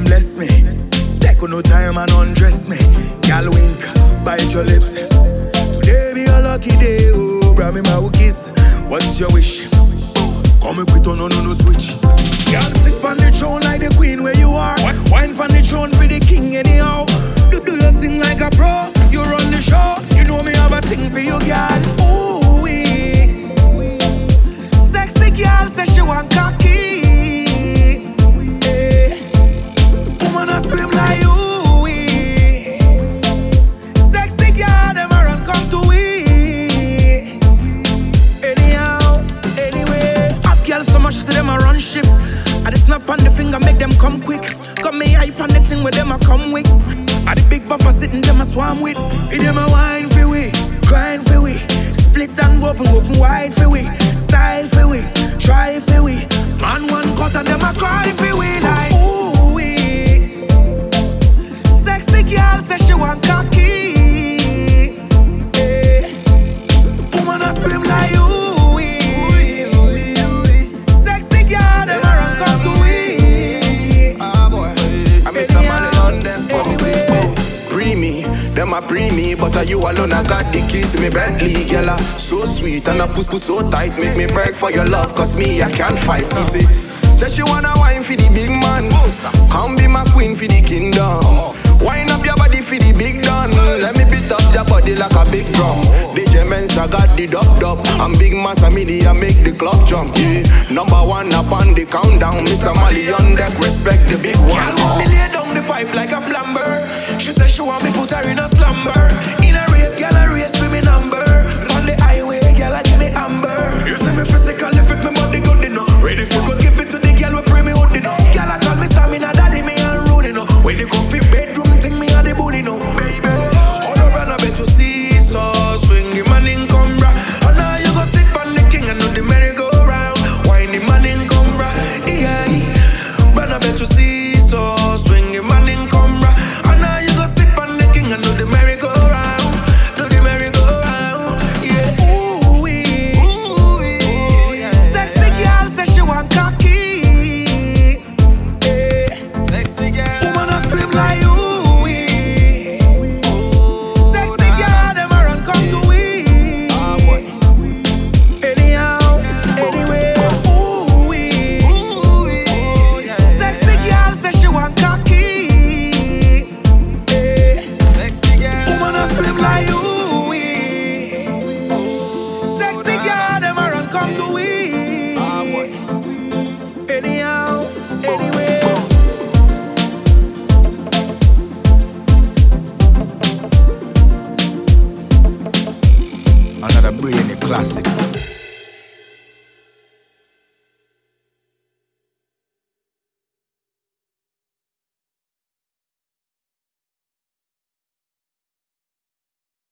them bless me. Take no time and undress me. Girl wink, bite your lips. Today be a lucky day, oh, bring me my kiss. What's your wish? Come and quit on no switch. Girl sit on the throne like the queen where you are. Wine on the throne for the king anyhow. Do your thing like a pro. You run the show. You know me have a thing for you, girl. Ooh wee. Sexy girl says she want cocky. Yeah. Woman a scream like ooh wee. Sexy girl them a run come to we. Anyhow, anyway. Hot girl so much to them a run shift. I just snap on the finger make them come quick. Come me hype on the thing with them a come with. I the big papa sitting them a swam with. It them a wine for we, grind for we. Split and open wide for we. Style for we, try for we. Man one cut and them a cry for we like ooh wee. Sexy girl says she want cocky. Yeah. Woman a scream like ooh wee. Sexy girl them a run come to we. Ah boy, I miss a man on them. Them a pre me, but you alone I got the keys to me Bentley, girl. So sweet and a puss so tight, make me beg for your love, cause me I can't fight. Easy. Say she wanna wine for the big man, come be my queen for the kingdom. Wine up your body for the big done. Let me beat up your body like a big drum. DJ Mensa got the dub. I'm big massa mini, I make the club jump. Yeah. Number one up on the countdown. Mr. Mali on deck, respect the big one. Girl, me lay down the pipe like a plumber. She said she want me put her in a slumber. In a rave, girl, a race for me number. On the highway, girl, I give me amber. You see me physically fit, me body good enough. Ready for go give it to the girl, we pray me hood enough. Girl, I call me stamina, daddy, me unruly enough. When they go fit bedroom, think me on the booty no, baby. All around I bet you see so swing him and incumbra. And now you go sit on the king and do the merry-go-round. Wine him and incumbra, yeah. But I bet you see so swing him and incumbra. And now you go sit on the king and do the merry-go-round. Do the merry-go-round, yeah. Ooh wee. Sexy girl says she want cocky. Yeah. Sexy girl. Woman a scream like you. Another brainy classic.